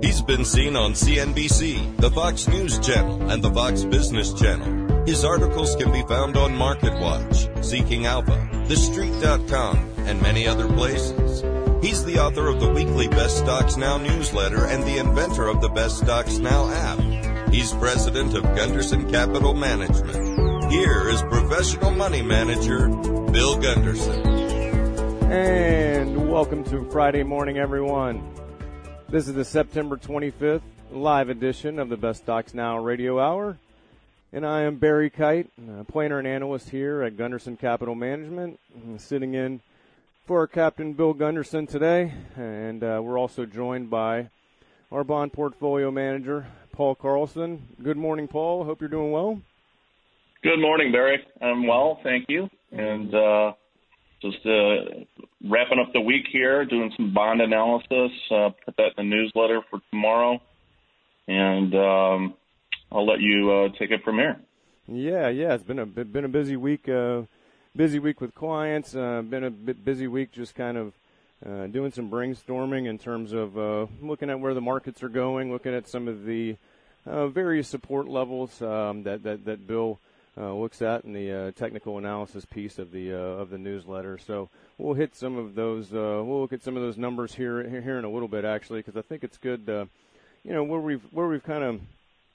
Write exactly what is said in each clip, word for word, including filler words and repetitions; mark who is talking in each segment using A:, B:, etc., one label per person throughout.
A: He's been seen on C N B C, the Fox News Channel, and the Fox Business Channel. His articles can be found on MarketWatch, Seeking Alpha, The Street dot com, and many other places. He's the author of the weekly Best Stocks Now newsletter and the inventor of the Best Stocks Now app. He's president of Gunderson Capital Management. Here is professional money manager, Bill Gunderson.
B: And welcome to Friday morning, everyone. This is the September twenty-fifth live edition of the Best Stocks Now radio hour. And I am Barry Kite, a planner and analyst here at Gunderson Capital Management, sitting in for our Captain Bill Gunderson today. And uh, we're also joined by our bond portfolio manager, Paul Carlson. Good morning, Paul. Hope you're doing well.
C: Good morning, Barry. I'm well, thank you. And uh, just uh, wrapping up the week here, doing some bond analysis. Uh, put that in the newsletter for tomorrow. And um, I'll let you uh, take it from here.
B: Yeah, yeah. It's been a been a busy week. Uh, busy week with clients. Uh, been a bit busy week, just kind of uh, doing some brainstorming in terms of uh, looking at where the markets are going, looking at some of the uh, various support levels um, that, that that Bill uh, looks at in the uh, technical analysis piece of the uh, of the newsletter. So we'll hit some of those. Uh, we'll look at some of those numbers here here in a little bit, actually, because I think it's good. Uh, you know, where we've where we've kind of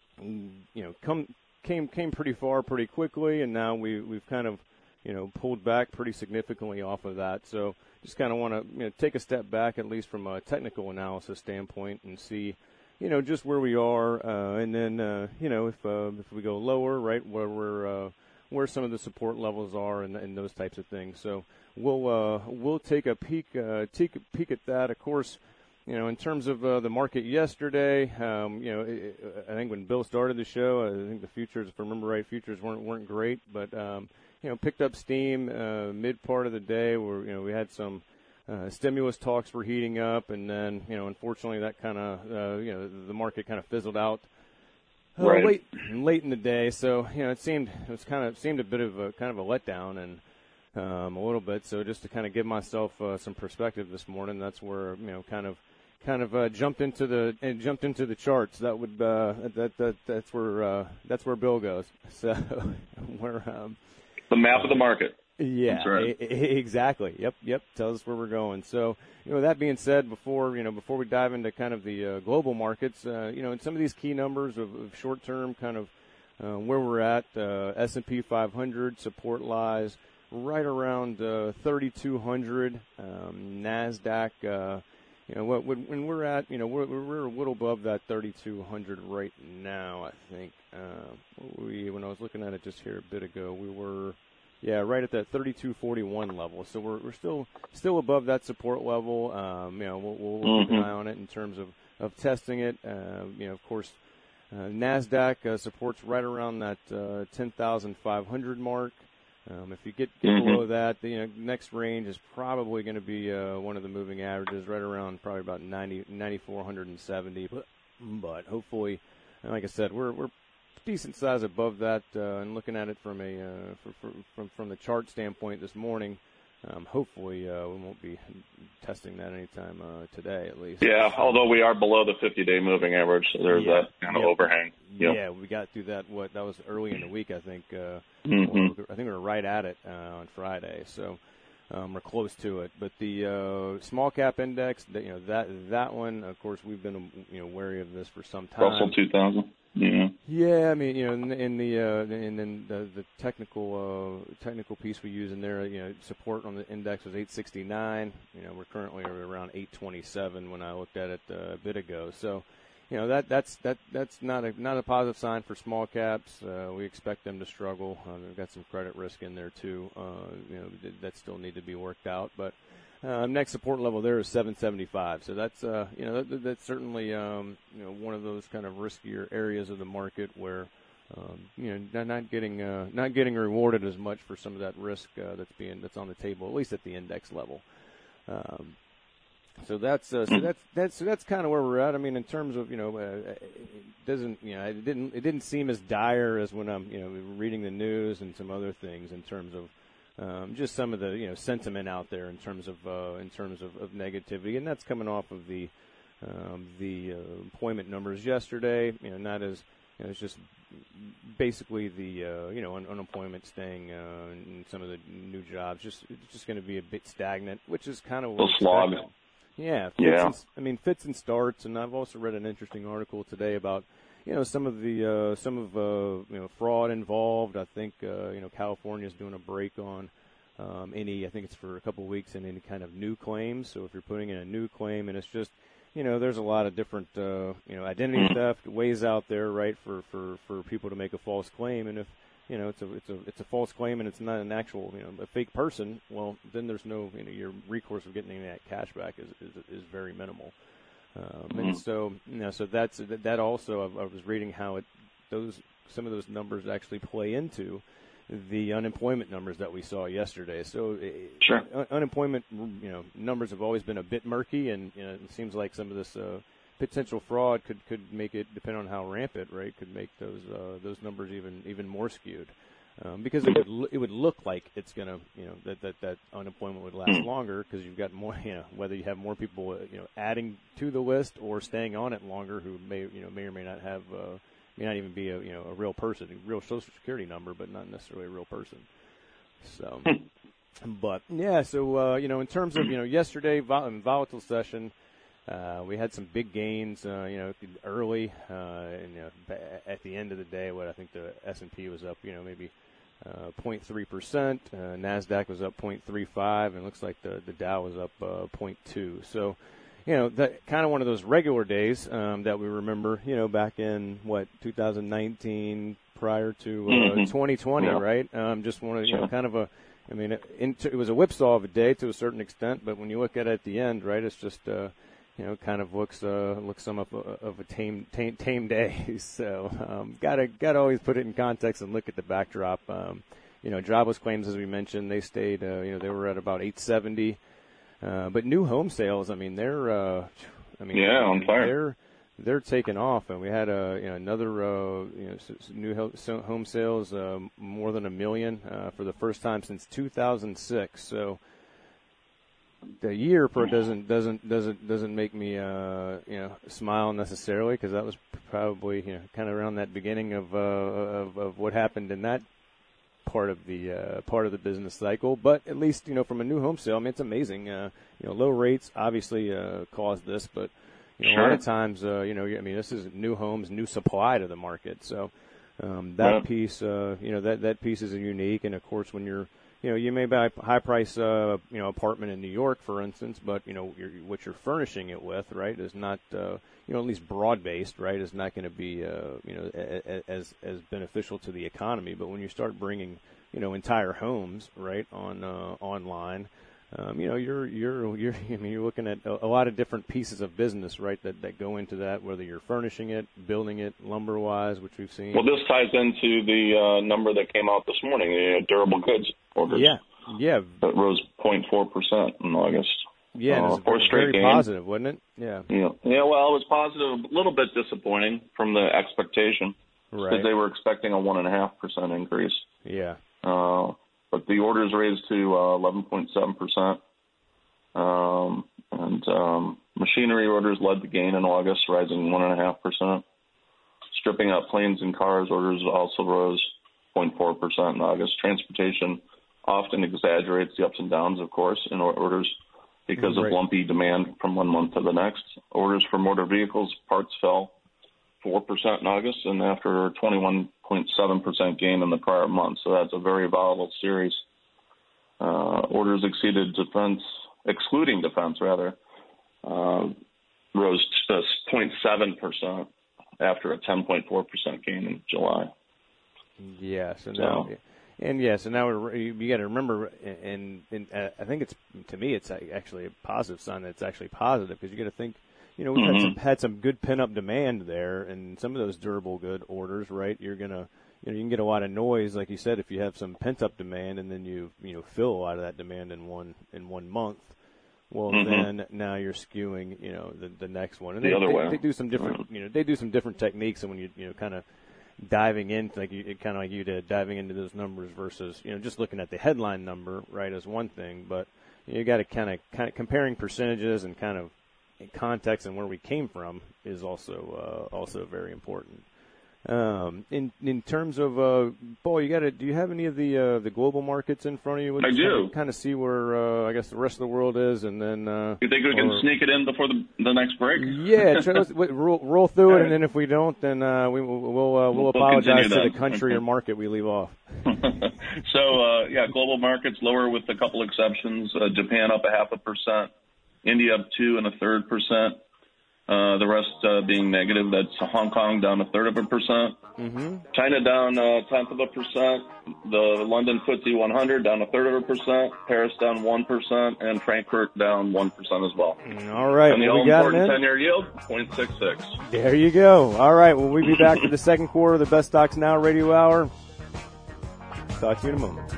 B: you know come came came pretty far pretty quickly, and now we we've kind of you know, pulled back pretty significantly off of that. So just kind of want to you know, take a step back, at least from a technical analysis standpoint, and see, you know, just where we are. Uh, and then, uh, you know, if uh, if we go lower, right, where we're, uh, where some of the support levels are and, and those types of things. So we'll uh, we'll take a peek, uh, take a peek at that. Of course, you know, in terms of uh, the market yesterday, um, you know, it, I think when Bill started the show, I think the futures, if I remember right, futures weren't weren't great, but um, you know, picked up steam uh, mid part of the day where, you know, we had some uh, stimulus talks were heating up, and then, you know, unfortunately that kind of, uh, you know, the market kind of fizzled out uh,
C: right.
B: late late in the day. So, you know, it seemed, it was kind of, seemed a bit of a kind of a letdown and um, a little bit. So just to kind of give myself uh, some perspective this morning, that's where, you know, kind of, kind of uh, jumped into the and jumped into the charts. That would uh, that that that's where uh, that's where Bill goes. So we're um,
C: the map of the market.
B: Yeah,
C: that's right.
B: I- I- exactly. Yep, yep. Tells us where we're going. So, you know, that being said, before you know, before we dive into kind of the uh, global markets, uh, you know, and some of these key numbers of, of short-term, kind of uh, where we're at, uh, S and P five hundred support lies right around uh, thirty-two hundred. Um, NASDAQ, uh, you know, what when we're at, you know, we're we're a little above that thirty-two hundred right now. I think uh, we when I was looking at it just here a bit ago, we were. Yeah, right at that thirty-two forty-one level. So we're we're still still above that support level. Um, you know, we'll, we'll
C: mm-hmm.
B: keep an eye on it in terms of, of testing it. Uh, you know, of course, uh, NASDAQ uh, supports right around that uh, ten thousand five hundred mark. Um, if you get, get
C: mm-hmm.
B: below that, the you know, next range is probably going to be uh, one of the moving averages, right around probably about ninety, ninety-four seventy. But, but hopefully, like I said, we're we're decent size above that, uh, and looking at it from a uh, for, for, from from the chart standpoint this morning, um, hopefully uh, we won't be testing that anytime uh, today, at least.
C: Yeah, although we are below the fifty-day moving average, so there's
B: yeah,
C: that kind of
B: yep.
C: overhang. Yep.
B: Yeah, we got through that. What that was early in the week, I think. Uh,
C: mm-hmm.
B: I think we were right at it uh, on Friday, so um, we're close to it. But the uh, small cap index, that you know that that one, of course, we've been you know wary of this for some time.
C: Russell two thousand. Yeah.
B: Yeah, I mean, you know, in, in the uh, in, in the, the technical uh, technical piece we use in there, you know, support on the index was eight sixty-nine. You know, we're currently around eight twenty-seven when I looked at it uh, a bit ago. So, you know, that that's that that's not a not a positive sign for small caps. Uh, we expect them to struggle. Uh, they've got some credit risk in there too. Uh, you know, that still need to be worked out, but. Uh, next support level there is seven seventy-five, so that's uh, you know that, that's certainly um, you know one of those kind of riskier areas of the market where um, you know not, not getting uh, not getting rewarded as much for some of that risk uh, that's being that's on the table, at least at the index level. Um, so that's uh, so that's that's so that's kind of where we're at. I mean, in terms of you know uh, it doesn't you know it didn't it didn't seem as dire as when I'm you know reading the news and some other things in terms of. Um, just some of the you know sentiment out there in terms of uh, in terms of, of negativity, and that's coming off of the Um, the uh, employment numbers yesterday, you know, not as, you know, it's just basically the, uh, you know, un- unemployment staying uh, in some of the new jobs. Just It's just going to be a bit stagnant, which is kind of what
C: a slog.
B: Yeah, fits
C: yeah.
B: And, I mean, fits and starts, and I've also read an interesting article today about, you know, some of the uh, some of uh, you know fraud involved. I think uh, you know California's doing a break on um, any. I think it's for a couple of weeks in any kind of new claims. So if you're putting in a new claim, and it's just, you know, there's a lot of different uh, you know identity
C: mm-hmm.
B: theft ways out there, right, for, for, for people to make a false claim. And if you know it's a it's a it's a false claim and it's not an actual, you know, a fake person, well, then there's no, you know, your recourse of getting any of that cash back is is, is very minimal. Um,
C: mm-hmm.
B: and so, you know, so that's that. Also, I, I was reading how it those some of those numbers actually play into the unemployment numbers that we saw yesterday. So,
C: sure.
B: un- unemployment, you know, numbers have always been a bit murky, and you know, it seems like some of this uh, potential fraud could, could make it, depending on how rampant, right, could make those uh, those numbers even even more skewed. Um, because it would lo- it would look like it's gonna, you know, that that, that unemployment would last longer because you've got more, you know, whether you have more people, uh, you know, adding to the list or staying on it longer who may, you know, may or may not have, uh, may not even be a, you know, a real person, a real Social Security number, but not necessarily a real person. So, but yeah, so uh, you know, in terms of, you know, yesterday vol- volatile session. Uh, we had some big gains, uh, you know, early, uh, and you know, at the end of the day, what I think the S and P was up, you know, maybe uh, zero point three percent. Uh, NASDAQ was up zero point three five, and it looks like the, the Dow was up uh, zero point two. So, you know, that kind of one of those regular days um, that we remember, you know, back in, what, two thousand nineteen, prior to uh,
C: mm-hmm.
B: twenty twenty,
C: yeah.
B: right? Um, just one of, you
C: sure.
B: know, kind of a, I mean, it, it was a whipsaw of a day to a certain extent, but when you look at it at the end, right, it's just, uh, you know, kind of looks uh, looks some of a, of a tame tame, tame day. So um, gotta gotta always put it in context and look at the backdrop. Um, you know, jobless claims, as we mentioned, they stayed. Uh, you know, they were at about eight seventy. Uh, but new home sales, I mean, they're. Uh, I mean,
C: yeah, on fire.
B: They're they're taking off, and we had a you know another uh, you know new home sales uh, more than a million uh, for the first time since two thousand six. So. The year per doesn't doesn't doesn't doesn't make me uh, you know smile necessarily, because that was probably, you know, kind of around that beginning of, uh, of of what happened in that part of the uh, part of the business cycle. But at least, you know, from a new home sale, I mean, it's amazing. Uh, you know, low rates obviously uh, caused this, but you know,
C: sure.
B: a lot of times, uh, you know, I mean, this is new homes, new supply to the market. So um, that
C: yeah.
B: piece, uh, you know, that that piece is unique. And of course, when you're You know, you may buy a high-price, uh, you know, apartment in New York, for instance, but, you know, you're, what you're furnishing it with, right, is not, uh, you know, at least broad-based, right, is not going to be, uh, you know, a, a, as as beneficial to the economy. But when you start bringing, you know, entire homes, right, on uh, online, um, you know, you're you're you're I mean, you're looking at a, a lot of different pieces of business, right, that, that go into that, whether you're furnishing it, building it, lumber-wise, which we've seen.
C: Well, this ties into the uh, number that came out this morning, the uh, durable goods orders.
B: Yeah, yeah.
C: That rose zero point four percent in August.
B: Yeah,
C: uh,
B: it was very
C: gain.
B: positive, wasn't it? Yeah.
C: Yeah, yeah. Well, it was positive, a little bit disappointing from the expectation, because
B: right.
C: they were expecting a one and a half percent increase.
B: Yeah.
C: Uh, but the orders raised to uh, eleven point seven percent, um, and um, machinery orders led the gain in August, rising one and a half percent. Stripping out planes and cars orders also rose zero point four percent in August. Transportation often exaggerates the ups and downs, of course, in orders because
B: right.
C: of lumpy demand from one month to the next. Orders for motor vehicles parts fell four percent in August, and after a twenty-one point seven percent gain in the prior month. So that's a very volatile series. Uh, orders exceeded defense, excluding defense, rather, uh, rose to zero point seven percent after a ten point four percent gain in July.
B: Yes, and
C: so.
B: now, and yes, and now we're, you, you got to remember, and, and uh, I think it's, to me, it's actually a positive sign that it's actually positive, because you got to think, you know, we've
C: mm-hmm.
B: had some had some good pin-up demand there, and some of those durable good orders, right? You're gonna, you know, you can get a lot of noise, like you said, if you have some pent-up demand, and then you, you know, fill a lot of that demand in one in one month. Well, mm-hmm. then now you're skewing, you know, the the next one, and
C: the
B: they,
C: other
B: they,
C: way.
B: they do some different,
C: mm-hmm.
B: you know, they do some different techniques, and when you, you know, kind of diving in, like you, kind of like you did, diving into those numbers versus, you know, just looking at the headline number, right, is one thing, but you got to kind of kind of comparing percentages and kind of context and where we came from is also uh, also very important. Um, in in terms of uh, Paul, you got to do you have any of the uh, the global markets in front of you?
C: I do.
B: Kind of see where uh, I guess the rest of the world is, and then. Uh,
C: you think we can
B: or,
C: sneak it in before the the next break?
B: Yeah, try, let's, roll, roll through it, right. And then if we don't, then uh, we we'll we'll, uh, we'll, we'll apologize to the country or market we leave off.
C: So uh, yeah, global markets lower with a couple exceptions. Uh, Japan up a half a percent, India up two and a third percent. Uh, the rest uh, being negative. That's Hong Kong down a third of a percent.
B: Mm-hmm.
C: China down a tenth of a percent. The London F T S E one hundred down a third of a percent. Paris down one percent. And Frankfurt down one percent as well.
B: All right.
C: And the
B: well,
C: all-important ten-year yield, zero point six six.
B: There you go. All right. Well, we'll be back for the second quarter of the Best Stocks Now Radio Hour. Talk to you in a moment.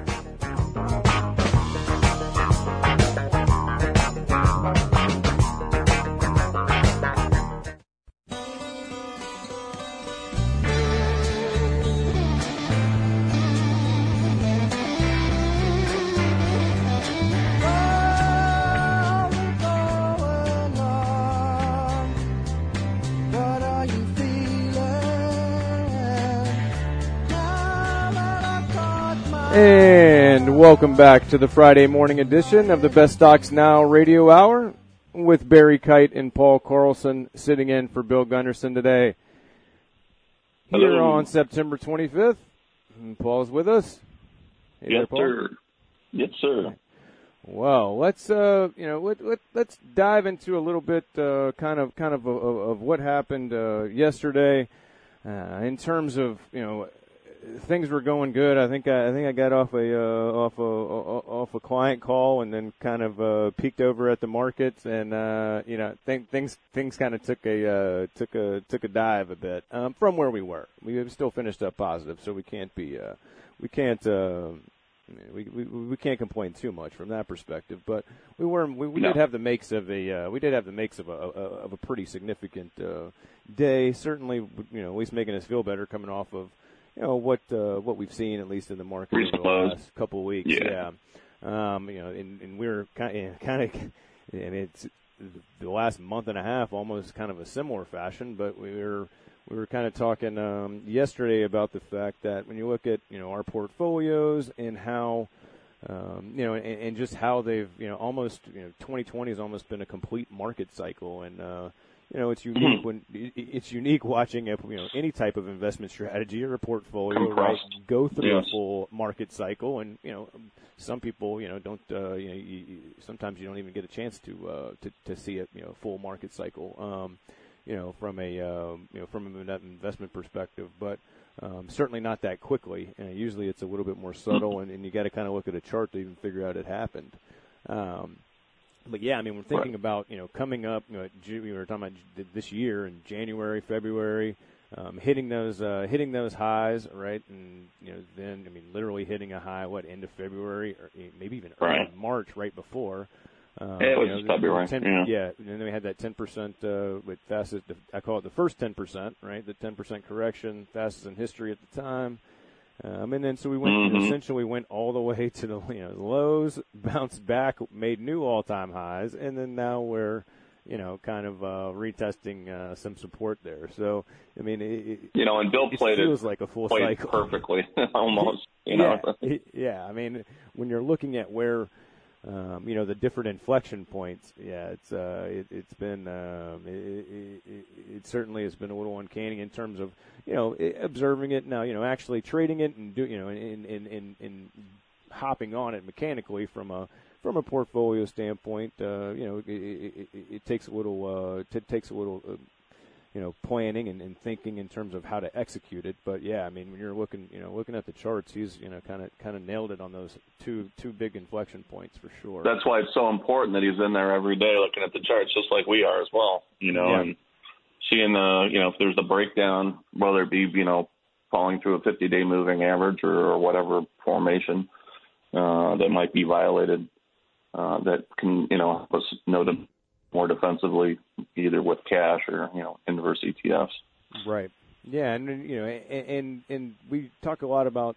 B: And welcome back to the Friday morning edition of the Best Stocks Now Radio Hour with Barry Kite and Paul Carlson sitting in for Bill Gunderson today. Here
C: Hello.
B: On September twenty-fifth, and Paul's with us. Hey
C: yes,
B: there, Paul.
C: sir. Yes, sir.
B: Well, let's uh, you know, let, let, let's dive into a little bit, uh, kind of, kind of, of, of what happened uh, yesterday uh, in terms of, you know. Things were going good. I think I, I think I got off a uh, off a off a client call and then kind of uh, peeked over at the markets, and uh, you know th- things things kind of took a uh, took a took a dive a bit um, from where we were. We still finished up positive, so we can't be uh, we can't uh, we, we we can't complain too much from that perspective. But we were we, we
C: no.
B: did have the makes of a uh, we did have the makes of a, a of a pretty significant uh, day. Certainly, you know, at least making us feel better coming off of. You know what uh, what we've seen, at least in the market over the last couple of weeks.
C: Yeah.
B: yeah. Um, you know, and, and we're kind of, kind of, and it's the last month and a half, almost kind of a similar fashion. But we were we were kind of talking um, yesterday about the fact that when you look at you know our portfolios and how. Um, you know, and, and just how they've, you know, almost, you know, twenty twenty has almost been a complete market cycle, and uh, you know, it's unique when it's unique watching a, you know any type of investment strategy or a portfolio right go through yes. a full market cycle, and you know, some people, you know, don't, uh, you know, you, you, sometimes you don't even get a chance to uh, to to see a you know full market cycle, um, you know, from a uh, you know from an investment perspective, but. Um, certainly not that quickly. Uh, usually it's a little bit more subtle, and, and you got to kind of look at a chart to even figure out it happened. Um, but, yeah, I mean, we're thinking right. about, you know, coming up, you know, we were talking about this year in January, February, um, hitting those uh, hitting those highs, right? And, you know, then, I mean, literally hitting a high, what, end of February, or maybe even early
C: right.
B: March right before. Um,
C: yeah, it was
B: you know,
C: February.
B: ten,
C: yeah.
B: yeah, and then we had that ten percent uh, with fastest. I call it the first ten percent, right? The ten percent correction, fastest in history at the time. Um, and then so we went
C: mm-hmm.
B: you know, essentially went all the way to the you know lows, bounced back, made new all-time highs, and then now we're you know kind of uh, retesting uh, some support there. So I mean, it,
C: you know, and Bill
B: it
C: played
B: feels
C: it
B: like a full
C: played
B: cycle
C: perfectly, almost. You know,
B: yeah, yeah. I mean, when you're looking at where. Um, you know, the different inflection points. Yeah, it's uh, it, it's been um, it, it, it certainly has been a little uncanny in terms of you know observing it now. You know, actually trading it and do you know in in in, in hopping on it mechanically from a from a portfolio standpoint. Uh, you know, it, it, it, it takes a little uh, t- takes a little. Uh, you know, planning and, and thinking in terms of how to execute it. But yeah, I mean, when you're looking, you know, looking at the charts, he's, you know, kind of, kind of nailed it on those two, two big inflection points for sure.
C: That's why it's so important that he's in there every day looking at the charts, just like we are as well, you know,
B: yeah.
C: and seeing the, you know, if there's a breakdown, whether it be, you know, falling through a fifty day moving average or, or whatever formation, uh, that might be violated, uh, that can, you know, help us know them more defensively, either with cash or, you know, inverse E T Fs.
B: Right. Yeah, and, you know, and, and, and we talk a lot about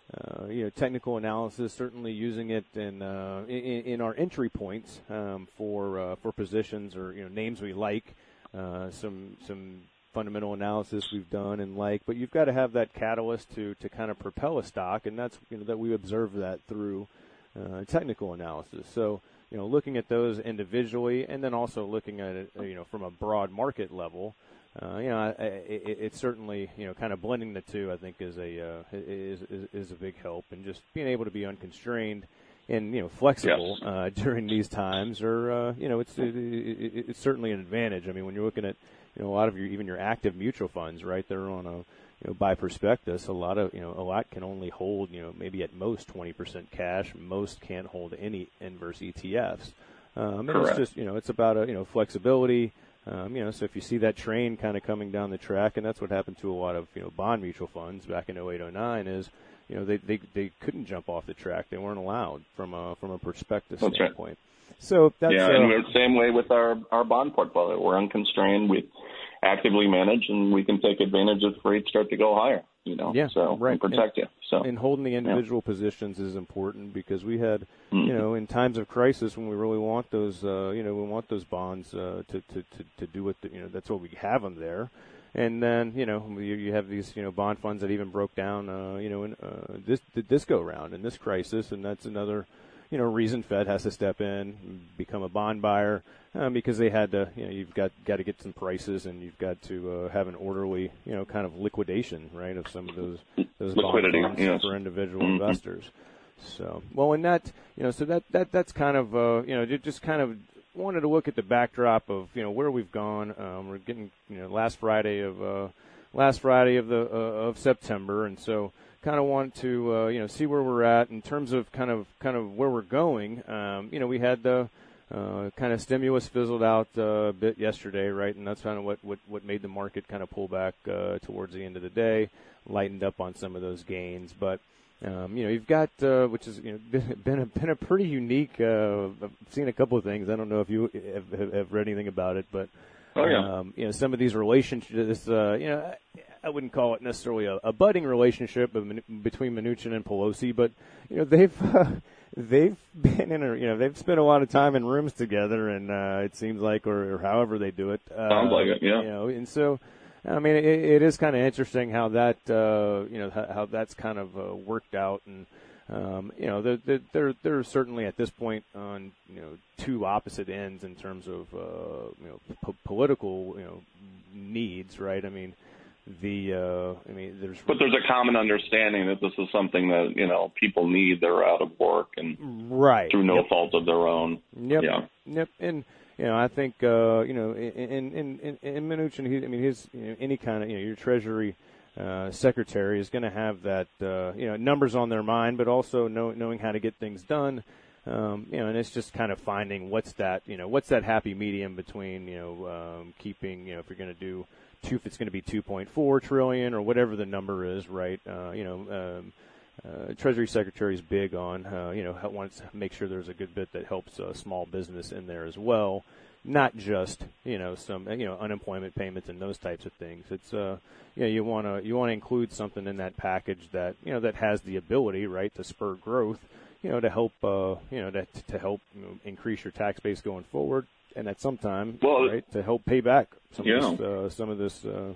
B: uh, you know, technical analysis, certainly using it in uh, in, in our entry points um, for uh, for positions or, you know, names we like, uh, some some fundamental analysis we've done and like, but you've got to have that catalyst to, to kind of propel a stock, and that's, you know, that we observe that through uh, technical analysis. So, you know, looking at those individually and then also looking at it, you know, from a broad market level, uh, you know, it, it, it's certainly, you know, kind of blending the two, I think, is a uh, is, is is a big help, and just being able to be unconstrained and, you know, flexible
C: yes.
B: uh, during these times, or uh, you know, it's it, it, it's certainly an advantage. I mean, when you're looking at, you know, a lot of your, even your active mutual funds, right? They're on a, you know, by prospectus, a lot of, you know, a lot can only hold, you know, maybe at most twenty percent cash. Most can't hold any inverse E T Fs. Um, and
C: Correct.
B: it's just, you know, it's about a, you know, flexibility. Um, you know, so if you see that train kind of coming down the track, and that's what happened to a lot of, you know, bond mutual funds back in oh eight, oh nine, is, you know, they, they, they couldn't jump off the track. They weren't allowed from a, from a prospectus
C: that's
B: standpoint. Right. So that's,
C: yeah,
B: uh,
C: and we're the same way with our, our bond portfolio. We're unconstrained. We actively manage, and we can take advantage if rates start to go higher, you know,
B: yeah,
C: so
B: right.
C: and protect
B: and,
C: you. So
B: and holding the individual
C: yeah.
B: positions is important, because we had,
C: mm-hmm.
B: you know, in times of crisis when we really want those, uh, you know, we want those bonds uh, to, to, to, to do what, the, you know, that's what we have them there. And then, you know, you, you have these, you know, bond funds that even broke down, uh, you know, in uh, this this go round in this crisis, and that's another, you know, reason Fed has to step in, become a bond buyer, um, because they had to, you know, you've got got to get some prices, and you've got to uh, have an orderly, you know, kind of liquidation, right, of some of those those
C: liquidity
B: bond funds
C: yes.
B: for individual
C: mm-hmm.
B: investors. So, well, and that, you know, so that that that's kind of, uh, you know, just kind of wanted to look at the backdrop of, you know, where we've gone. Um, we're getting, you know, last Friday of uh, last Friday of the uh, of September, and so kind of want to, uh, you know, see where we're at in terms of kind of kind of where we're going. Um, you know, we had the uh, kind of stimulus fizzled out uh, a bit yesterday, right? And that's kind of what, what, what made the market kind of pull back uh, towards the end of the day, lightened up on some of those gains. But um, you know, you've got uh, which is, you know, been been a, been a pretty unique. Uh, I've seen a couple of things. I don't know if you have, have read anything about it, but
C: oh, yeah.
B: um, you know, some of these relationships. Uh, you know. I wouldn't call it necessarily a, a budding relationship between Mnuchin and Pelosi, but, you know, they've uh, they've been in a, you know, they've spent a lot of time in rooms together, and uh, it seems like, or, or however they do it. Uh,
C: Sounds like it, yeah.
B: You know, and so, I mean, it, it is kind of interesting how that, uh, you know, how, how that's kind of uh, worked out, and um, you know, they're, they're they're certainly at this point on, you know, two opposite ends in terms of uh, you know po- political, you know, needs, right? I mean. The, uh, I mean, there's,
C: but there's a common understanding that this is something that, you know, people need. They're out of work and
B: right
C: through no
B: yep.
C: fault of their own.
B: Yep.
C: Yeah.
B: Yep. And, you know, I think, uh, you know, in, in, in, in Mnuchin, he, I mean, his, you know, any kind of, you know, your Treasury, uh, secretary is going to have that, uh, you know, numbers on their mind, but also know, knowing how to get things done. Um, you know, and it's just kind of finding what's that, you know, what's that happy medium between, you know, um, keeping, you know, if you're going to do, Two, if it's going to be two point four trillion or whatever the number is, right? Uh, you know, um, uh, Treasury Secretary is big on, uh, you know, wants to make sure there's a good bit that helps uh, small business in there as well, not just, you know, some, you know, unemployment payments and those types of things. It's, uh, you know, you want to you want to include something in that package that, you know, that has the ability, right, to spur growth, you know, to help, uh, you know, to to help, you know, increase your tax base going forward. And at some time,
C: well,
B: right, to help pay back some
C: yeah.
B: of this, uh, some of this, uh,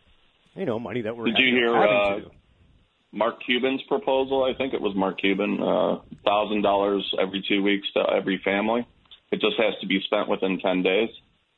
B: you know, money that we're
C: Did
B: having,
C: you hear
B: having
C: uh,
B: to do.
C: Mark Cuban's proposal? I think it was Mark Cuban, uh, thousand dollars every two weeks to every family. It just has to be spent within ten days.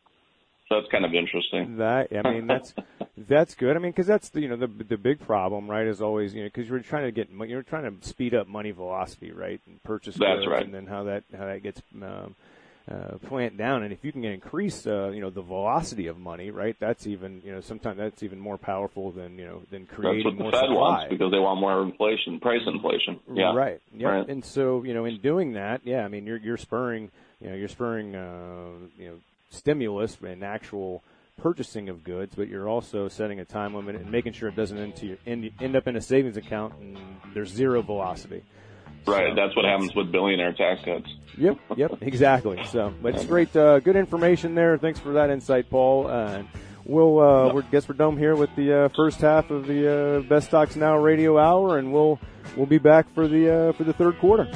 C: So that's kind of interesting.
B: That I mean, that's that's good. I mean, because that's the, you know, the the big problem, right? Is always, you know, because you're trying to get you're trying to speed up money velocity, right, and purchase
C: that's
B: goods,
C: right.
B: and then how that how that gets. Um, Uh, plant down, and if you can increase, uh, you know, the velocity of money, right? That's even, you know, sometimes that's even more powerful than, you know, than creating
C: that's what
B: more
C: the Fed
B: supply.
C: wants, because they want more inflation, price inflation. Yeah,
B: right. Yep.
C: Right.
B: And so, you know, in doing that, yeah, I mean, you're you're spurring, you know, you're spurring, uh, you know, stimulus and actual purchasing of goods, but you're also setting a time limit and making sure it doesn't end, to your, end, end up in a savings account and there's zero velocity.
C: Right,
B: so,
C: that's what happens with billionaire tax cuts.
B: Yep, yep, exactly. So, but it's great, uh, good information there. Thanks for that insight, Paul. Uh, we'll uh, we guess we're done here with the uh, first half of the uh, Best Stocks Now Radio Hour, and we'll we'll be back for the uh, for the third quarter.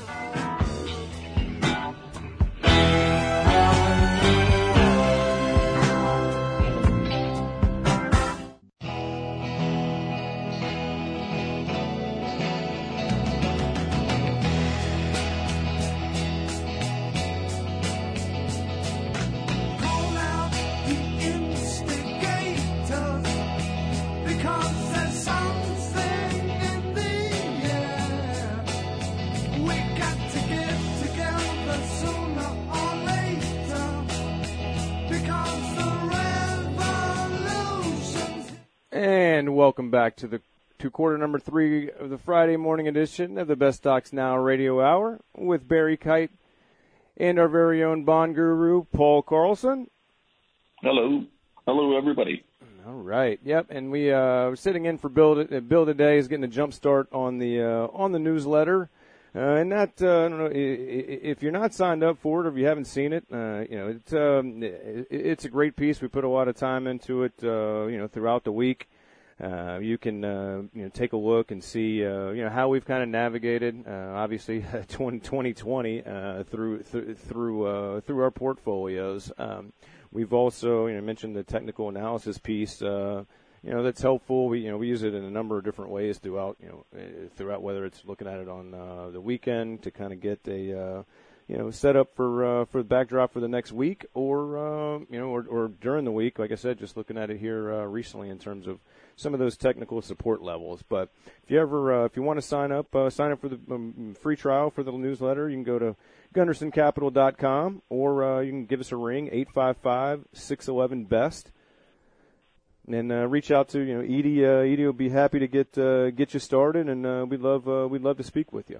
B: Welcome back to the to quarter number three of the Friday morning edition of the Best Stocks Now Radio Hour with Barry Kite and our very own bond guru, Paul Carlson.
C: Hello. Hello, everybody.
B: All right. Yep. And we uh, we're sitting in for Bill. Bill today is getting a jump start on the uh, on the newsletter. Uh, and that, uh, I don't know, if you're not signed up for it or if you haven't seen it, uh, you know, it's, um, it's a great piece. We put a lot of time into it, uh, you know, throughout the week. Uh, you can, uh, you know, take a look and see, uh, you know, how we've kind of navigated, uh, obviously twenty twenty, uh, through, th- through, uh, through our portfolios. Um, we've also, you know, mentioned the technical analysis piece, uh, you know, that's helpful. We, you know, we use it in a number of different ways throughout, you know, throughout, whether it's looking at it on, uh, the weekend to kind of get a, uh, you know, set up for, uh, for the backdrop for the next week or, uh, you know, or, or during the week, like I said, just looking at it here, uh, recently in terms of some of those technical support levels. But if you ever, uh, if you want to sign up, uh, sign up for the um, free trial for the newsletter, you can go to gunderson capital dot com or uh, you can give us a ring, eight five five, six one one, B E S T. And uh, reach out to, you know, Edie. Uh, Edie will be happy to get uh, get you started, and uh, we'd love uh, we'd love to speak with you.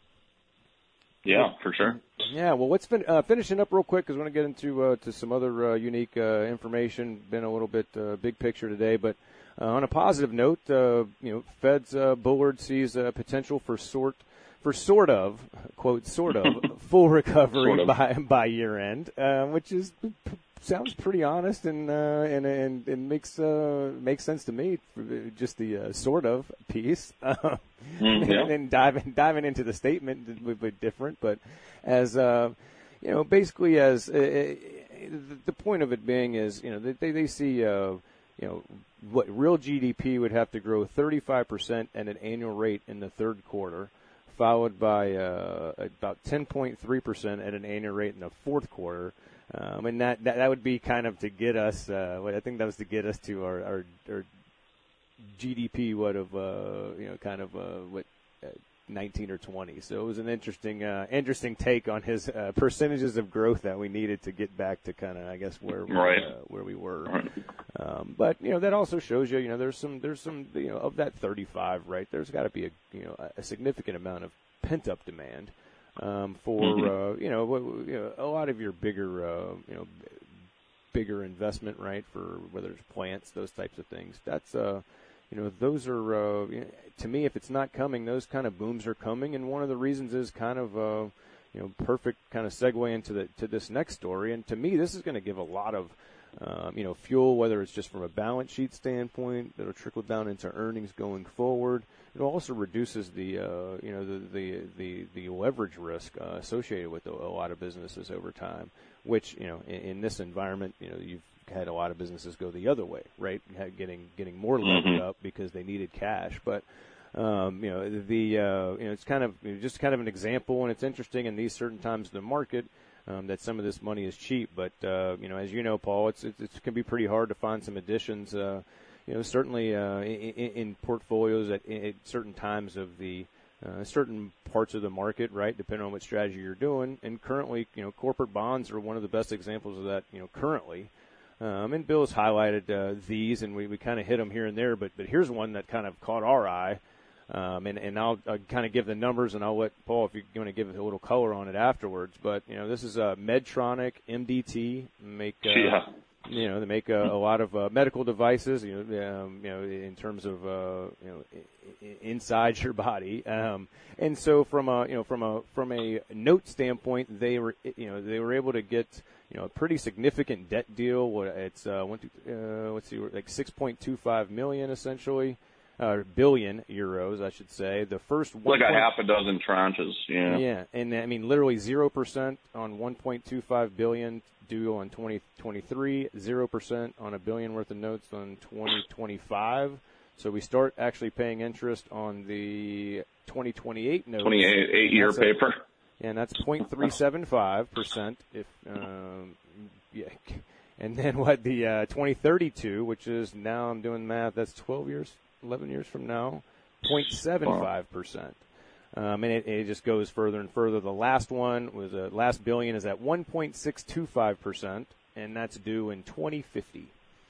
C: Yeah, for sure.
B: Yeah, well, what's fin- uh, finishing up real quick because I want to get into uh, to some other uh, unique uh, information. Been a little bit uh, big picture today, but uh, on a positive note, uh, you know, Fed's uh, Bullard sees uh, potential for sort for sort of quote sort of full recovery sort of. by by year end, uh, which is. Sounds pretty honest and uh, and and and makes uh, makes sense to me. Just the uh, sort of piece, uh, mm, yeah. and, and diving diving into the statement would be different. But as uh, you know, basically as uh, the point of it being is, you know, they they see uh, you know what real G D P would have to grow thirty-five percent at an annual rate in the third quarter, followed by uh, about ten point three percent at an annual rate in the fourth quarter. Um, and that, that that would be kind of to get us. Uh, I think that was to get us to our our, our G D P would have uh, you know kind of uh, what uh, nineteen or twenty. So it was an interesting uh, interesting take on his uh, percentages of growth that we needed to get back to kind of I guess where we,
C: right.
B: uh, where we were. Um, but you know that also shows you you know there's some there's some you know of that thirty-five, right? There's got to be a you know a significant amount of pent up demand. Um, for uh, you know, w- you know, a lot of your bigger, uh, you know, b- bigger investment, right? For whether it's plants, those types of things. That's, uh, you know, those are uh, you know, to me, if it's not coming, those kind of booms are coming, and one of the reasons is kind of, uh, you know, perfect kind of segue into the to this next story. And to me, this is going to give a lot of, um, you know, fuel, whether it's just from a balance sheet standpoint, that'll trickle down into earnings going forward. It also reduces the, uh, you know, the, the, the, the leverage risk uh, associated with a, a lot of businesses over time, which, you know, in, in this environment, you know, you've had a lot of businesses go the other way, right? Getting, getting more levered mm-hmm. up because they needed cash. But, um, you know, the, uh, you know, it's kind of you know, just kind of an example, and it's interesting in these certain times of the market um, that some of this money is cheap. But, uh, you know, as you know, Paul, it's, it's, it can be pretty hard to find some additions, uh, You know, certainly uh, in, in portfolios at, at certain times of the uh, certain parts of the market, right, depending on what strategy you're doing. And currently, you know, corporate bonds are one of the best examples of that, you know, currently. Um, and Bill has highlighted uh, these, and we, we kind of hit them here and there. But, but here's one that kind of caught our eye. Um, and, and I'll, I'll kind of give the numbers, and I'll let Paul, if you want to give a little color on it afterwards. But, you know, this is uh, Medtronic, M D T, make uh,
C: yeah.
B: You know, they make a, a lot of uh, medical devices. You know, um, you know, in terms of uh, you know, I- I- inside your body. Um, and so, from a you know, from a from a note standpoint, they were you know they were able to get you know, a pretty significant debt deal. What it's uh, one, two, uh, let's see, like six point two five million essentially, uh, billion euros, I should say. The first
C: like a half a dozen tranches. Yeah.
B: Yeah, and I mean literally zero percent on one point two five billion due on twenty twenty-three, zero percent on a billion worth of notes on twenty twenty-five. So we start actually paying interest on the twenty twenty-eight notes.
C: twenty-eight eight-year paper.
B: A, and that's zero point three seven five percent. If um, yeah, and then what the uh, twenty thirty-two, which is now I'm doing math. That's twelve years, eleven years from now, zero point seven five percent. Um, and it, it just goes further and further. The last one was a uh, last billion is at one point six two five percent, and that's due in twenty fifty.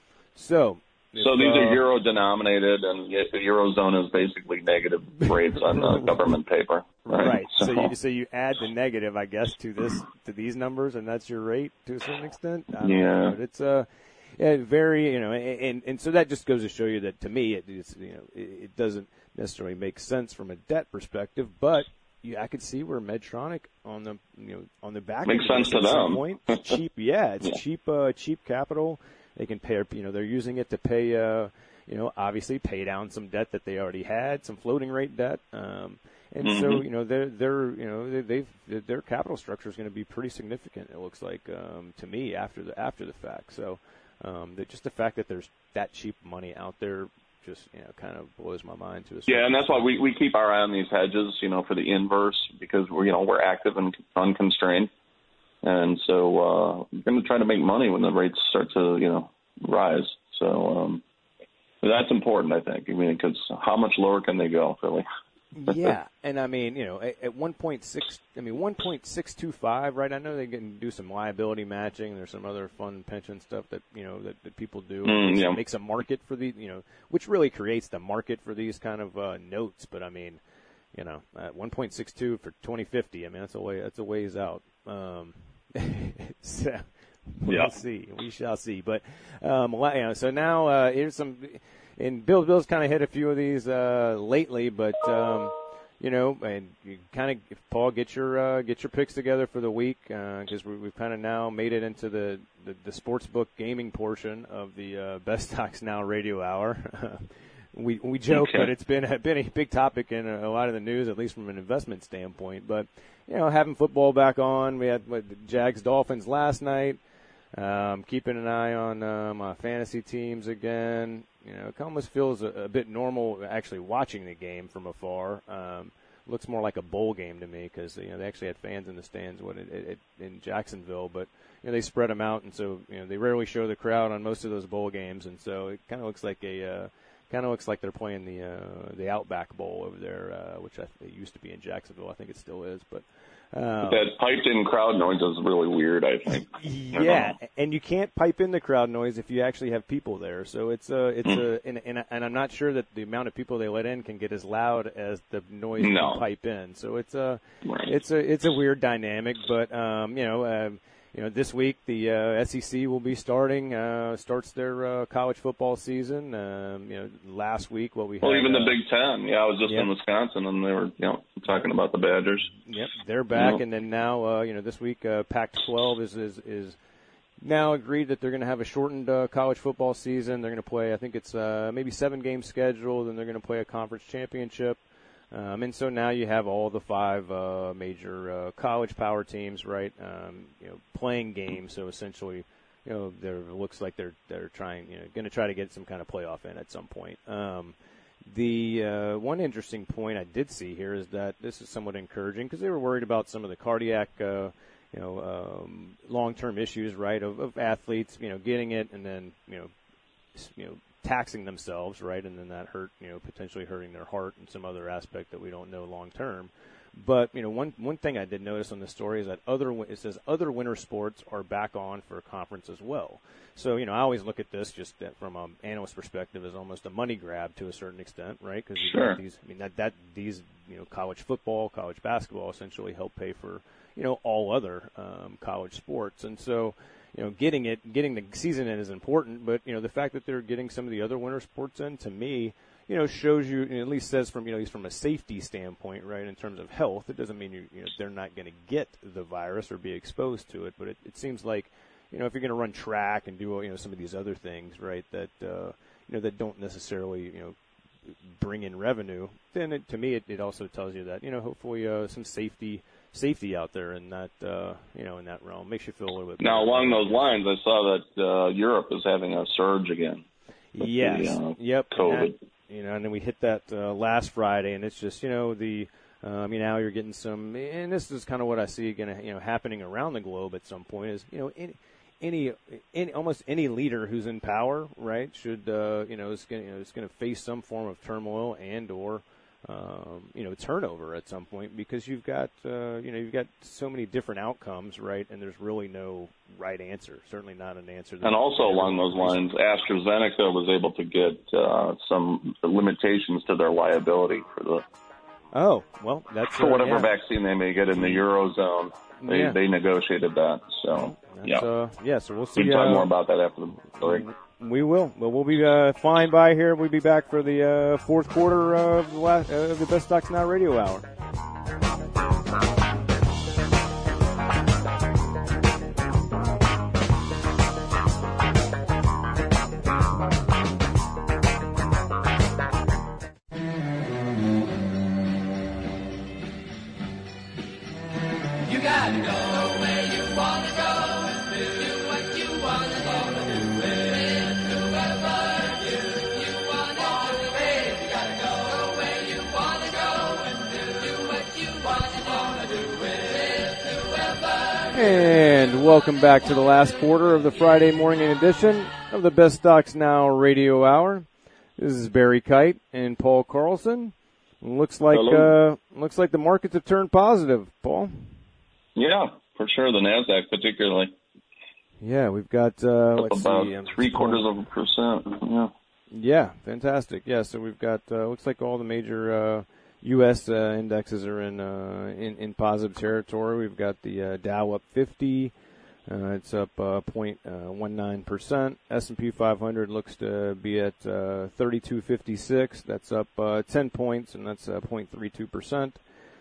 B: So. If,
C: so these
B: uh,
C: are euro denominated, and the eurozone is basically negative rates on uh, government paper. Right.
B: Right.
C: So,
B: so you so you add the negative, I guess, to this to these numbers, and that's your rate to a certain extent. I don't
C: yeah.
B: know, but it's uh, yeah, very you know, and and so that just goes to show you that to me, it is you know, it, it doesn't necessarily make sense from a debt perspective, but. Yeah, I could see where Medtronic on the you know on the back
C: makes sense to them.
B: Point, it's cheap, yeah, it's
C: yeah.
B: cheap, uh, cheap capital. They can pay, you know, they're using it to pay, uh, you know, obviously pay down some debt that they already had, some floating rate debt, um, and mm-hmm. so you know they're they're you know they, they've their capital structure is going to be pretty significant. It looks like um, to me after the after the fact. So um, that just the fact that there's that cheap money out there. Just you know, kind of blows my mind to a
C: yeah, and that's why we, we keep our eye on these hedges, you know, for the inverse because we're you know we're active and unconstrained, and so uh, we're going to try to make money when the rates start to you know rise. So um, that's important, I think. I mean, because how much lower can they go, really?
B: Yeah, and I mean, you know, at, at one point six, I mean, one point six two five, right? I know they can do some liability matching. There's some other fun pension stuff that you know that, that people do.
C: Mm,
B: makes,
C: yeah.
B: makes a market for the, you know, which really creates the market for these kind of uh, notes. But I mean, you know, at one point six two for twenty fifty, I mean, that's a way that's a ways out. Um, so we'll
C: yeah.
B: see. We shall see. But um, you know, so now uh, here's some. And Bill, Bill's kind of hit a few of these uh, lately, but um, you know, and you kind of, Paul, get your uh, get your picks together for the week because uh, we, we've kind of now made it into the the, the sportsbook gaming portion of the uh, Best Stocks Now Radio Hour. we we joke, okay. but it's been a, been a big topic in a, a lot of the news, at least from an investment standpoint. But you know, having football back on, we had what, the Jags Dolphins last night. Um, keeping an eye on uh, my fantasy teams again. You know, it almost feels a, a bit normal actually watching the game from afar. Um, looks more like a bowl game to me because you know they actually had fans in the stands when it, it, it, in Jacksonville, but you know they spread them out, and so you know they rarely show the crowd on most of those bowl games, and so it kind of looks like a uh, kind of looks like they're playing the uh, the Outback Bowl over there, uh, which I, it used to be in Jacksonville. I think it still is, but. Um,
C: that piped-in crowd noise is really weird, I think.
B: Yeah, I and you can't pipe in the crowd noise if you actually have people there. So it's a, it's mm. a, and, and, and I'm not sure that the amount of people they let in can get as loud as the noise
C: no.
B: can pipe in. So it's a,
C: right.
B: it's a, it's a weird dynamic. But um, you know, um, you know, this week the uh, S E C will be starting, uh, starts their uh, college football season. Um, you know, last week what we
C: well,
B: had,
C: even the
B: uh,
C: Big Ten. Yeah, I was just
B: yep.
C: in Wisconsin, and they were, you know, talking about the Badgers.
B: Yep, they're back,
C: yep.
B: and then now, uh, you know, this week uh, Pac twelve is is is now agreed that they're going to have a shortened uh, college football season. They're going to play, I think it's uh, maybe seven games scheduled, and they're going to play a conference championship. Um, and so now you have all the five uh, major uh, college power teams, right? Um, you know, playing games. So essentially, you know, there looks like they're they're trying, you know, going to try to get some kind of playoff in at some point. Um, the uh, one interesting point I did see here is that this is somewhat encouraging because they were worried about some of the cardiac, uh, you know, um, long-term issues, right, of, of athletes, you know, getting it and then, you know, you know. taxing themselves, right, and then that hurt, you know, potentially hurting their heart and some other aspect that we don't know long term. But you know, one one thing I did notice on the story is that other it says other winter sports are back on for a conference as well. So you know, I always look at this just from an analyst perspective as almost a money grab to a certain extent, right? Because
C: sure.
B: these, I mean, that that these you know, college football, college basketball essentially help pay for you know all other um, college sports, and so. You know, getting it, getting the season in is important, but you know, the fact that they're getting some of the other winter sports in, to me, you know, shows you, at least says from, you know, at least from a safety standpoint, right, in terms of health. It doesn't mean you, you know, they're not going to get the virus or be exposed to it, but it, it seems like, you know, if you're going to run track and do, you know, some of these other things, right, that, uh, you know, that don't necessarily, you know, bring in revenue, then it, to me it, it also tells you that, you know, hopefully uh, some safety safety out there in that, uh, you know, in that realm makes you feel a little bit better.
C: Now, along those lines, I saw that uh, Europe is having a surge again.
B: Yes.
C: The, uh,
B: yep.
C: COVID.
B: And that, you know, and then we hit that uh, last Friday, and it's just, you know, the, uh, I mean, now you're getting some, and this is kind of what I see going to, you know, happening around the globe at some point is, you know, any, any, any almost any leader who's in power, right, should, uh, you know, is going you know, is going to face some form of turmoil and or, um, you know, turnover at some point because you've got, uh, you know, you've got so many different outcomes, right, and there's really no right answer, certainly not an answer.
C: And also along those lines, AstraZeneca was able to get uh, some limitations to their liability for the
B: oh well, that's
C: for
B: uh,
C: whatever
B: yeah.
C: vaccine they may get in the Eurozone. They
B: yeah.
C: they negotiated that, so
B: that's,
C: yeah.
B: Uh, yeah, so we'll see.
C: We can talk
B: uh,
C: more about that after the break.
B: We will. Well, we'll be uh, flying by here. We'll be back for the uh, fourth quarter of the, last, uh, the Best Stocks Now Radio Hour.
D: You gotta go where you wanna go and do what you wanna do. Live whoever you, you wanna do. Hey, you gotta go where you wanna go and do what you wanna do. Live whoever.
B: And welcome back to the last quarter of the Friday morning edition of the Best Stocks Now Radio Hour. This is Barry Kite and Paul Carlson. Looks like uh, looks like the markets have turned positive, Paul.
C: Yeah, for sure. The NASDAQ particularly.
B: Yeah, we've got, uh, let's
C: about
B: see. Um,
C: three quarters of a percent. Yeah.
B: Yeah, fantastic. Yeah, so we've got, uh, looks like all the major, uh, U S uh, indexes are in, uh, in, in positive territory. We've got the, uh, Dow up fifty. Uh, it's up, uh, zero point one nine percent. S and P five hundred looks to be at, uh, thirty-two fifty-six. That's up, uh, ten points, and that's, uh, zero point three two percent.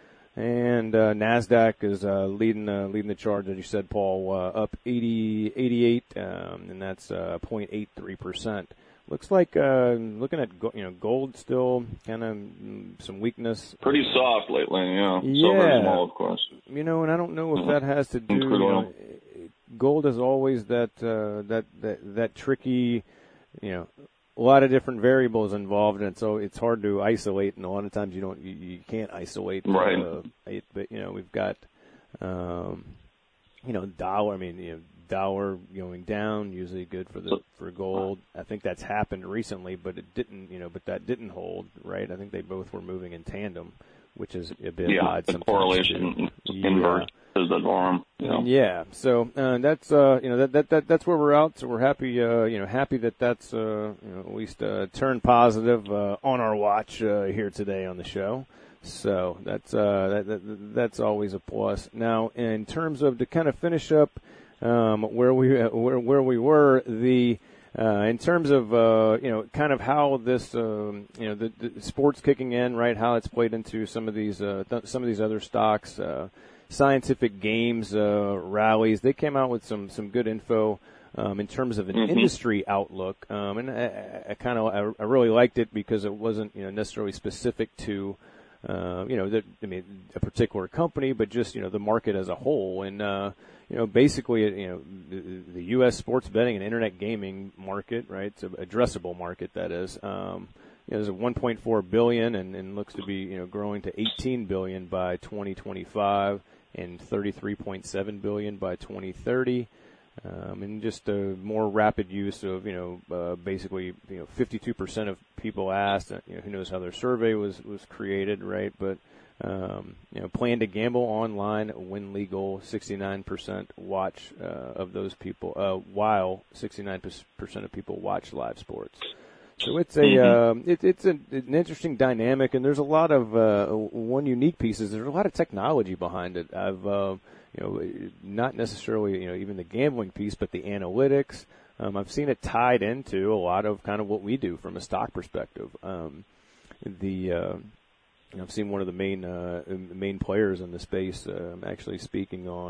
B: And uh, NASDAQ is uh, leading uh, leading the charge, as you said, Paul, uh, up eighty, eighty-eight, um, and that's uh, zero point eight three percent. Looks like, uh, looking at, you know, gold still kind of some weakness.
C: Pretty soft lately, yeah.
B: Yeah.
C: Silver small, of course.
B: You know, and I don't know if
C: Mm-hmm.
B: that has to do, you know, gold is always that, uh, that, that, that tricky, you know, a lot of different variables involved, and so it's hard to isolate. And a lot of times you don't, you, you can't isolate.
C: Right.
B: Uh, it, but you know, we've got, um, you know, dollar. I mean, you know, dollar going down usually good for the for gold. I think that's happened recently, but it didn't. You know, but that didn't hold. Right. I think they both were moving in tandem, which is a bit
C: yeah,
B: odd.
C: the
B: sometimes
C: correlation
B: yeah.
C: inverse is the norm. You know?
B: Yeah, so uh, that's uh, you know that, that that that's where we're out. So we're happy, uh, you know, happy that that's uh, you know, at least uh, turned positive uh, on our watch uh, here today on the show. So that's uh, that, that that's always a plus. Now, in terms of to kind of finish up um, where we where where we were, the uh, in terms of uh, you know kind of how this um, you know the, the sports kicking in, right? How it's played into some of these uh, th- some of these other stocks. Uh, Scientific Games uh, rallies. They came out with some some good info um, in terms of an
C: mm-hmm.
B: industry outlook, um, and I, I kind of I, I really liked it because it wasn't you know necessarily specific to uh, you know the, I mean a particular company, but just you know the market as a whole. And uh, you know basically you know the, the U S sports betting and internet gaming market, right? It's an addressable market that is. Um, You know, there's a one point four billion dollars and, and looks to be, you know, growing to eighteen billion dollars by twenty twenty-five and thirty-three point seven billion dollars by twenty thirty. Um, and just a more rapid use of, you know, uh, basically, you know, fifty-two percent of people asked, you know, who knows how their survey was, was created, right? But, um, you know, plan to gamble online when legal, sixty-nine percent watch, uh, of those people, uh, while sixty-nine percent of people watch live sports. So it's a mm-hmm. um, it, it's a, an interesting dynamic, and there's a lot of uh, one unique piece is there's a lot of technology behind it. I've uh, you know not necessarily you know even the gambling piece, but the analytics. Um, I've seen it tied into a lot of kind of what we do from a stock perspective. Um, the uh, I've seen one of the main uh, main players in the space uh, actually speaking on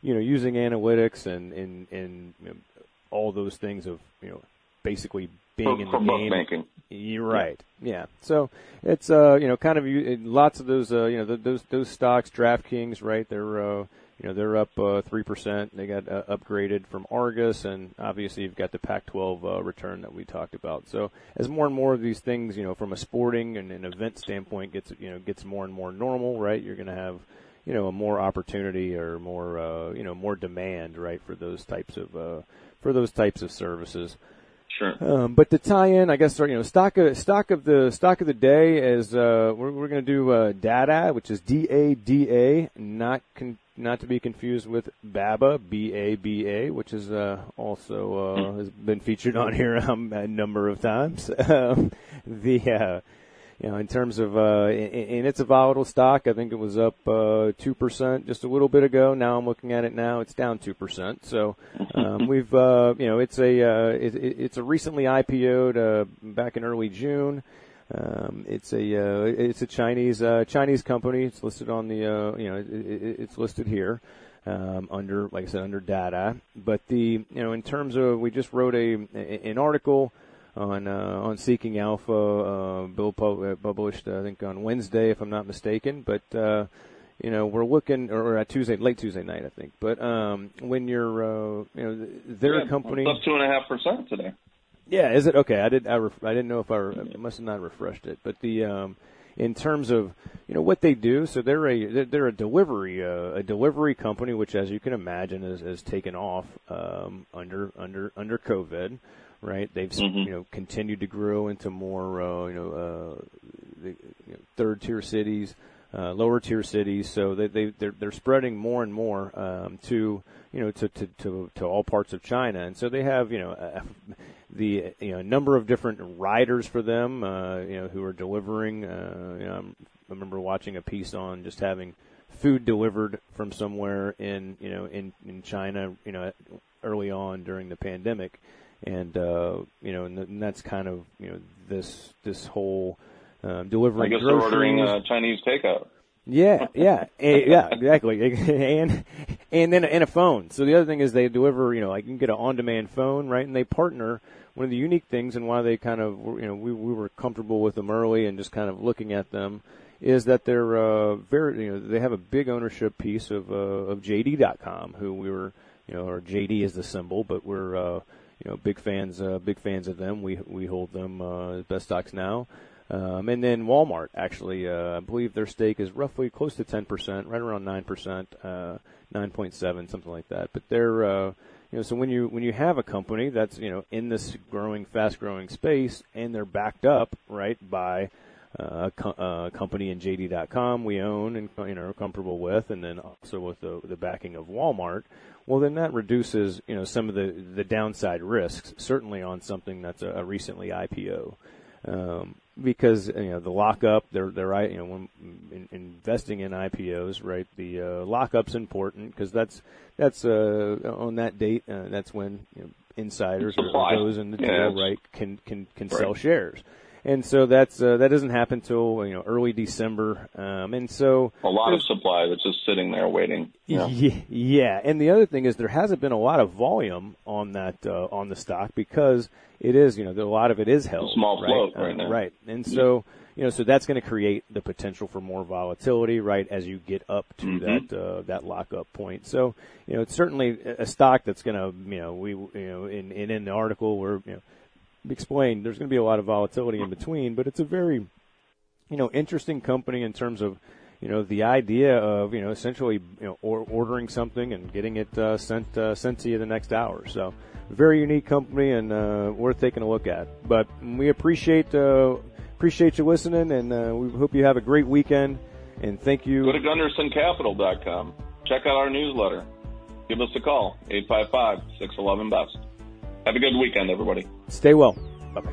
B: you know, using analytics and and and you know, all those things of you know basically being
C: for,
B: in
C: for
B: the game.
C: bookmaking.
B: You're right. Yeah. yeah. So it's uh you know kind of lots of those uh you know those those stocks, DraftKings, right? They're uh you know they're up uh, three percent. They got uh, upgraded from Argus, and obviously you've got the Pac twelve uh, return that we talked about. So as more and more of these things, you know, from a sporting and an event standpoint, gets you know gets more and more normal, right? You're going to have you know a more opportunity or more uh, you know more demand, right, for those types of uh, for those types of services.
C: Sure.
B: Um, but to tie in, I guess, you know, stock of, stock of the stock of the day is uh, we're, we're going to do uh, Dada, which is D A D A, not con- not to be confused with Baba, B A B A, which is uh, also uh, has been featured on here um, a number of times. um, the uh, you know, in terms of uh, and it's a volatile stock. I think it was up uh, two percent just a little bit ago. Now I'm looking at it now; it's down two percent. So um, we've uh, you know it's a uh, it, it's a recently I P O'd uh, back in early June. Um, it's a uh, it's a Chinese uh, Chinese company. It's listed on the uh, you know it, it, it's listed here um, under like I said under Dada. But the you know in terms of we just wrote a an article on uh, on Seeking Alpha. Uh, Bill pu- published I think on Wednesday if I'm not mistaken. But uh, you know we're looking or at Tuesday late Tuesday night I think. But um, when you're uh, you know their
C: yeah,
B: company
C: plus two and a half percent today.
B: Yeah, is it okay? I did. I, ref, I didn't know if I, re, I must have not refreshed it. But the um, in terms of you know what they do, so they're a they're, they're a delivery uh, a delivery company, which as you can imagine has, has taken off um, under under under COVID, right? They've mm-hmm. you know continued to grow into more uh, you know, uh, the, you know third tier cities, uh, lower tier cities. So they they they're, they're spreading more and more um, to you know to, to to to all parts of China, and so they have you know. A, the you know number of different riders for them uh, you know who are delivering uh, you know I'm, I remember watching a piece on just having food delivered from somewhere in you know in, in China you know early on during the pandemic and uh, you know and, th- and that's kind of you know this this whole um, delivering
C: I guess
B: groceries.
C: They're ordering uh, Chinese takeout.
B: Yeah, yeah, and, yeah, exactly, and and then and a phone. So the other thing is they deliver, you know, like you can get an on-demand phone, right? And they partner. One of the unique things and why they kind of, you know, we we were comfortable with them early and just kind of looking at them is that they're uh, very, you know, they have a big ownership piece of uh, of J D dot com, who we were, you know, or J D is the symbol, but we're, uh, you know, big fans, uh, big fans of them. We we hold them uh, as best stocks now. Um, and then Walmart, actually, uh, I believe their stake is roughly close to ten percent, right around nine percent, uh, nine point seven, something like that. But they're, uh, you know, so when you when you have a company that's, you know, in this growing, fast-growing space, and they're backed up, right, by uh, a co- uh, company in J D dot com we own and, you know, are comfortable with, and then also with the, the backing of Walmart, well, then that reduces, you know, some of the, the downside risks, certainly on something that's a, a recently I P O. Um, because, you know, the lockup, they're, they're, you know, when in, investing in I P Os, right, the, uh, lockup's important because that's, that's, uh, on that date, uh, that's when, you know, insiders or, or those in the deal, yeah, right, can, can, can right. sell shares. And so that's, uh, that doesn't happen till, you know, early December. Um, and so.
C: A lot of supply that's just sitting there waiting.
B: Yeah. Yeah. And the other thing is there hasn't been a lot of volume on that, uh, on the stock because it is, you know, a lot of it is held.
C: A small
B: right?
C: float right
B: uh,
C: now.
B: Right. And so, you know, so that's going to create the potential for more volatility, right, as you get up to mm-hmm. that, uh, that lockup point. So, you know, it's certainly a stock that's going to, you know, we, you know, in, in, in the article we're, you know, explained there's going to be a lot of volatility in between, but it's a very, you know, interesting company in terms of, you know, the idea of, you know, essentially, you know, or, ordering something and getting it uh, sent uh, sent to you the next hour. So, very unique company and uh, worth taking a look at. But we appreciate uh, appreciate you listening, and uh, we hope you have a great weekend. And thank you.
C: Go to gunderson capital dot com. Check out our newsletter. Give us a call, eight five five, six one one, B E S T. Have a good weekend, everybody.
B: Stay well. Bye-bye.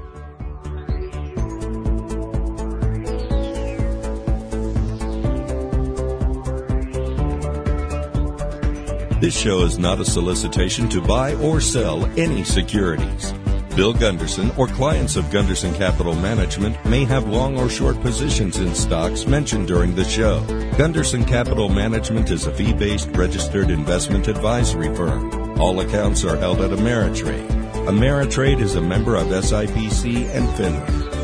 A: This show is not a solicitation to buy or sell any securities. Bill Gunderson or clients of Gunderson Capital Management may have long or short positions in stocks mentioned during the show. Gunderson Capital Management is a fee-based registered investment advisory firm. All accounts are held at Ameritrade. Ameritrade is a member of S I P C and FINRA.